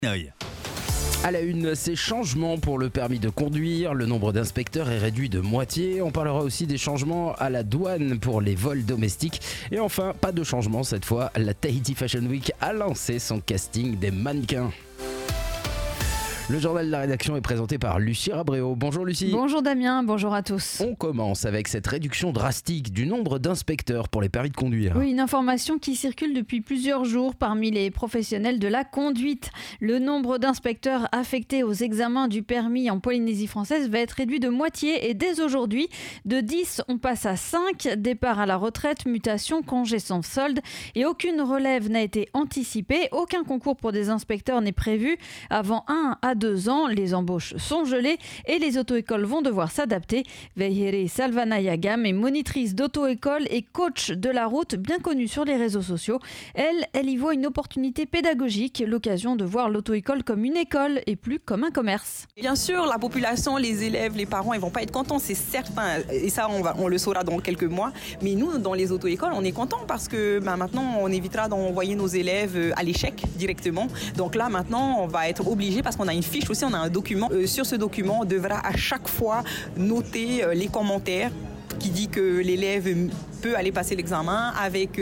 À la une, ces changements pour le permis de conduire, le nombre d'inspecteurs est réduit de moitié. On parlera aussi des changements à la douane pour les vols domestiques. Et enfin, pas de changement cette fois, la Tahiti Fashion Week a lancé son casting des mannequins. Le journal de la rédaction est présenté par Lucie Rabréau. Bonjour Lucie. Bonjour Damien, bonjour à tous. On commence avec cette réduction drastique du nombre d'inspecteurs pour les permis de conduire. Oui, une information qui circule depuis plusieurs jours parmi les professionnels de la conduite. Le nombre d'inspecteurs affectés aux examens du permis en Polynésie française va être réduit de moitié et dès aujourd'hui, de 10, on passe à 5. Départ à la retraite, mutation, congés sans solde et aucune relève n'a été anticipée. Aucun concours pour des inspecteurs n'est prévu avant 1 à 2 ans. Les embauches sont gelées et les auto-écoles vont devoir s'adapter. Veihere Salvanayagam est monitrice d'auto-école et coach de la route, bien connue sur les réseaux sociaux. Elle y voit une opportunité pédagogique, l'occasion de voir l'auto-école comme une école et plus comme un commerce. Bien sûr, la population, les élèves, les parents, ils vont pas être contents, c'est certain. Et ça, on le saura dans quelques mois. Mais nous, dans les auto-écoles, on est contents parce que maintenant, on évitera d'envoyer nos élèves à l'échec directement. Donc là, maintenant, on va être obligé parce qu'on a une fiche aussi, on a un document. Sur ce document, on devra à chaque fois noter les commentaires qui dit que l'élève peut aller passer l'examen avec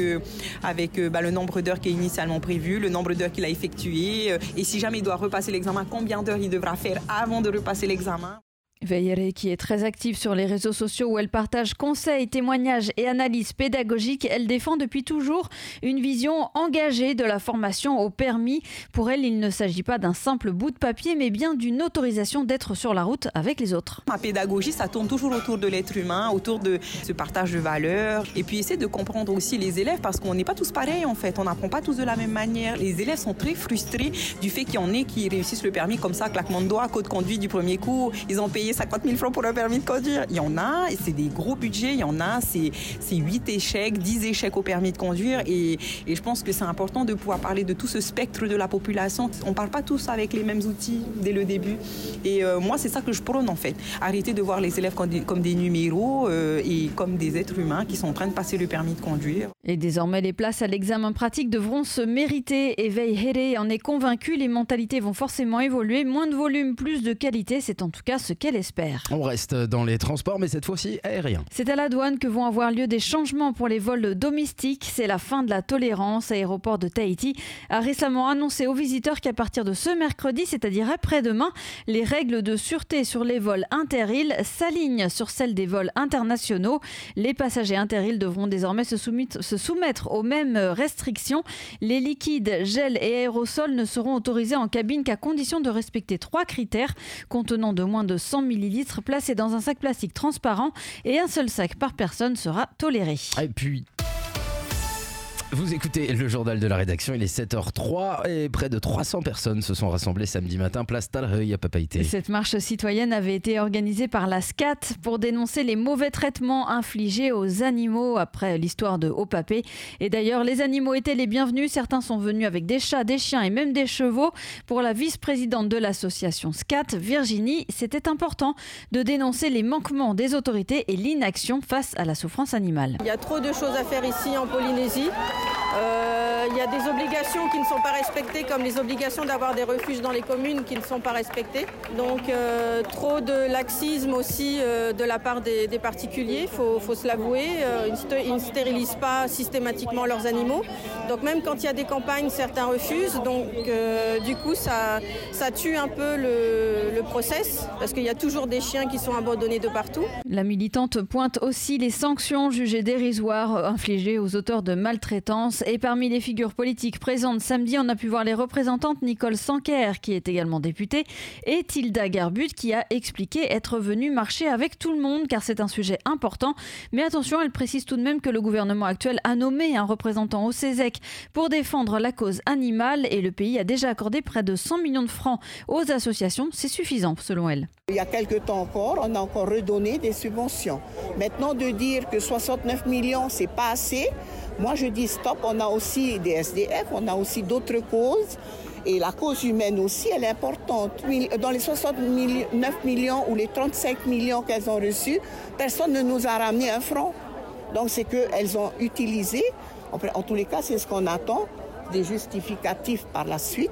le nombre d'heures qui est initialement prévu, le nombre d'heures qu'il a effectué et si jamais il doit repasser l'examen, combien d'heures il devra faire avant de repasser l'examen. Veihere, qui est très active sur les réseaux sociaux où elle partage conseils, témoignages et analyses pédagogiques, elle défend depuis toujours une vision engagée de la formation au permis. Pour elle, il ne s'agit pas d'un simple bout de papier, mais bien d'une autorisation d'être sur la route avec les autres. Ma pédagogie, ça tourne toujours autour de l'être humain, autour de ce partage de valeurs et puis essayer de comprendre aussi les élèves parce qu'on n'est pas tous pareils en fait, on n'apprend pas tous de la même manière. Les élèves sont très frustrés du fait qu'il y en ait qui réussissent le permis comme ça, claquement de doigts, code conduite du premier coup, ils ont payé 50 000 francs pour un permis de conduire. Il y en a, c'est des gros budgets, il y en a, c'est 8 échecs, 10 échecs au permis de conduire et je pense que c'est important de pouvoir parler de tout ce spectre de la population. On ne parle pas tous avec les mêmes outils dès le début et moi c'est ça que je prône en fait. Arrêter de voir les élèves comme des numéros et comme des êtres humains qui sont en train de passer le permis de conduire. Et désormais les places à l'examen pratique devront se mériter et Veihere en est convaincue, les mentalités vont forcément évoluer, moins de volume, plus de qualité, c'est en tout cas ce qu'elle espère. On reste dans les transports, mais cette fois-ci aérien. C'est à la douane que vont avoir lieu des changements pour les vols domestiques. C'est la fin de la tolérance. Aéroport de Tahiti a récemment annoncé aux visiteurs qu'à partir de ce mercredi, c'est-à-dire après-demain, les règles de sûreté sur les vols inter-îles s'alignent sur celles des vols internationaux. Les passagers inter-îles devront désormais se soumettre aux mêmes restrictions. Les liquides, gels et aérosols ne seront autorisés en cabine qu'à condition de respecter 3 critères contenant de moins de 100 millilitres placé dans un sac plastique transparent et un seul sac par personne sera toléré. Et puis, vous écoutez le journal de la rédaction, il est 7h03 et près de 300 personnes se sont rassemblées samedi matin, place Talreuil à Papeete. Cette marche citoyenne avait été organisée par la SCAT pour dénoncer les mauvais traitements infligés aux animaux après l'histoire de Opapé. Et d'ailleurs, les animaux étaient les bienvenus. Certains sont venus avec des chats, des chiens et même des chevaux. Pour la vice-présidente de l'association SCAT, Virginie, c'était important de dénoncer les manquements des autorités et l'inaction face à la souffrance animale. Il y a trop de choses à faire ici en Polynésie. Il y a des obligations qui ne sont pas respectées, comme les obligations d'avoir des refuges dans les communes qui ne sont pas respectées. Donc trop de laxisme aussi de la part des particuliers, il faut se l'avouer. Ils ne stérilisent pas systématiquement leurs animaux. Donc même quand il y a des campagnes, certains refusent. Donc du coup, ça tue un peu le process, parce qu'il y a toujours des chiens qui sont abandonnés de partout. La militante pointe aussi les sanctions jugées dérisoires infligées aux auteurs de maltraitance. Et parmi les figures politiques présentes samedi, on a pu voir les représentantes Nicole Sanquer, qui est également députée, et Tilda Garbut, qui a expliqué être venue marcher avec tout le monde, car c'est un sujet important. Mais attention, elle précise tout de même que le gouvernement actuel a nommé un représentant au CESEC pour défendre la cause animale, et le pays a déjà accordé près de 100 millions de francs aux associations. C'est suffisant, selon elle. Il y a quelques temps encore, on a encore redonné des subventions. Maintenant, de dire que 69 millions, c'est pas assez, moi je dis stop, on a aussi des SDF, on a aussi d'autres causes. Et la cause humaine aussi, elle est importante. Dans les 69 millions ou les 35 millions qu'elles ont reçus, personne ne nous a ramené un franc. Donc c'est qu'elles ont utilisé, en tous les cas c'est ce qu'on attend, des justificatifs par la suite,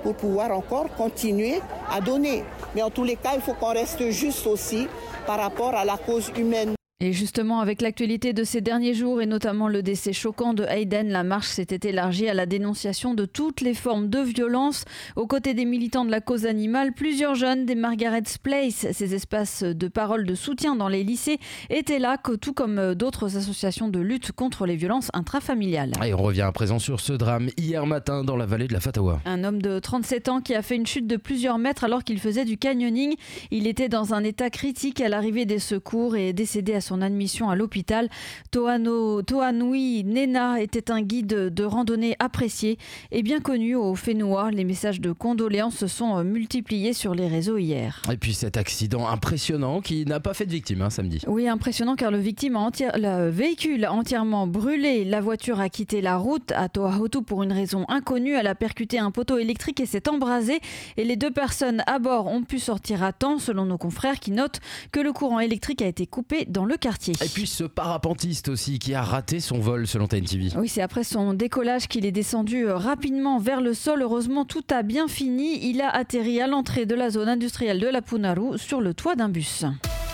pour pouvoir encore continuer à donner. Mais en tous les cas, il faut qu'on reste juste aussi par rapport à la cause humaine. Et justement, avec l'actualité de ces derniers jours et notamment le décès choquant de Hayden, la marche s'était élargie à la dénonciation de toutes les formes de violence. Aux côtés des militants de la cause animale, plusieurs jeunes des Margaret's Place, ces espaces de parole de soutien dans les lycées, étaient là, tout comme d'autres associations de lutte contre les violences intrafamiliales. Et on revient à présent sur ce drame hier matin dans la vallée de la Fatawa. Un homme de 37 ans qui a fait une chute de plusieurs mètres alors qu'il faisait du canyoning. Il était dans un état critique à l'arrivée des secours et est décédé à son admission à l'hôpital. Toanui Nena était un guide de randonnée apprécié et bien connu au Fénois. Les messages de condoléances se sont multipliés sur les réseaux hier. Et puis cet accident impressionnant qui n'a pas fait de victime samedi. Oui, impressionnant car le véhicule a entièrement brûlé. La voiture a quitté la route à Toahutu pour une raison inconnue. Elle a percuté un poteau électrique et s'est embrasée. Et les deux personnes à bord ont pu sortir à temps, selon nos confrères qui notent que le courant électrique a été coupé dans le quartier. Et puis ce parapentiste aussi qui a raté son vol selon TNTV. Oui, c'est après son décollage qu'il est descendu rapidement vers le sol. Heureusement, tout a bien fini. Il a atterri à l'entrée de la zone industrielle de la Punaru sur le toit d'un bus.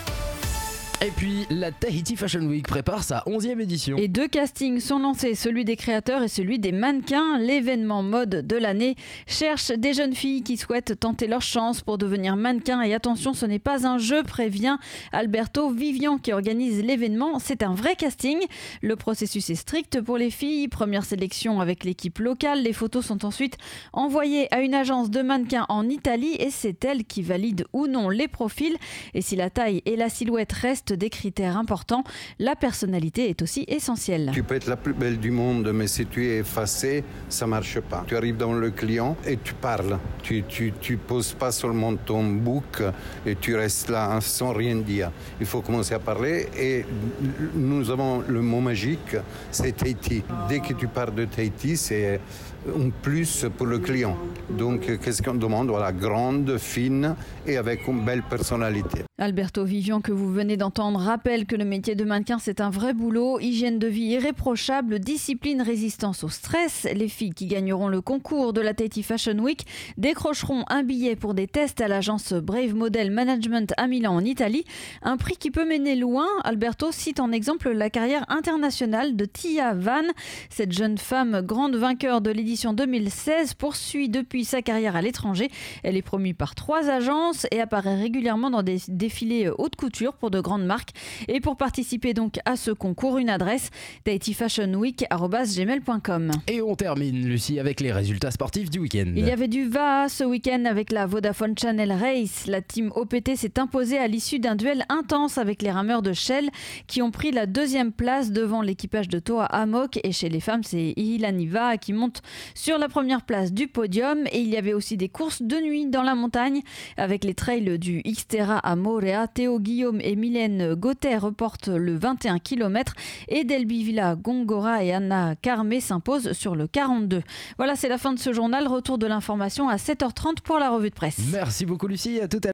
Et puis la Tahiti Fashion Week prépare sa 11e édition. Et 2 castings sont lancés, celui des créateurs et celui des mannequins. L'événement mode de l'année cherche des jeunes filles qui souhaitent tenter leur chance pour devenir mannequins. Et attention, ce n'est pas un jeu, prévient Alberto Vivian qui organise l'événement. C'est un vrai casting. Le processus est strict pour les filles. Première sélection avec l'équipe locale. Les photos sont ensuite envoyées à une agence de mannequins en Italie et c'est elle qui valide ou non les profils. Et si la taille et la silhouette restent des critères importants, la personnalité est aussi essentielle. Tu peux être la plus belle du monde, mais si tu es effacée, ça marche pas. Tu arrives dans le client et tu parles. Tu poses pas seulement ton book et tu restes là sans rien dire. Il faut commencer à parler et nous avons le mot magique, c'est Tahiti. Dès que tu parles de Tahiti, c'est un plus pour le client. Donc, qu'est-ce qu'on demande? Voilà, grande, fine et avec une belle personnalité. Alberto Vivian, que vous venez d'entendre, rappelle que le métier de mannequin, c'est un vrai boulot. Hygiène de vie irréprochable, discipline, résistance au stress. Les filles qui gagneront le concours de la Tahiti Fashion Week décrocheront un billet pour des tests à l'agence Brave Model Management à Milan en Italie. Un prix qui peut mener loin. Alberto cite en exemple la carrière internationale de Tia Van. Cette jeune femme, grande vainqueur de l'édition 2016, poursuit depuis sa carrière à l'étranger. Elle est promue par 3 agences et apparaît régulièrement dans des défilés haute couture pour de grandes marques. Et pour participer donc à ce concours, une adresse tahitiFashionWeek@gmail.com. Et on termine, Lucie, avec les résultats sportifs du week-end. Il y avait du VAA ce week-end avec la Vodafone Channel Race. La team OPT s'est imposée à l'issue d'un duel intense avec les rameurs de Shell qui ont pris la 2e place devant l'équipage de Toa Amok. Et chez les femmes, c'est Ihilani Va'a qui monte sur la 1re place du podium. Et il y avait aussi des courses de nuit dans la montagne avec les trails du Xterra à Morea. Théo Guillaume et Mylène Gauthier reportent le 21 km et Delby Villa Gongora et Anna Carmé s'imposent sur le 42. Voilà, c'est la fin de ce journal. Retour de l'information à 7h30 pour la revue de presse. Merci beaucoup Lucie, à tout à l'heure.